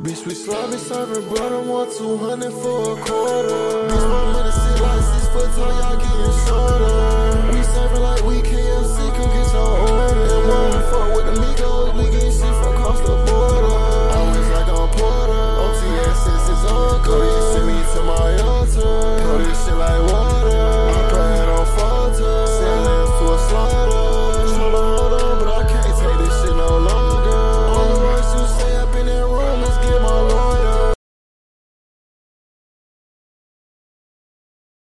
Bitch, we sloppy serving, bro, I want 200 for a quarter. Bitch, my money sit like 6 foot tall, y'all getting shorter. We serving like we can't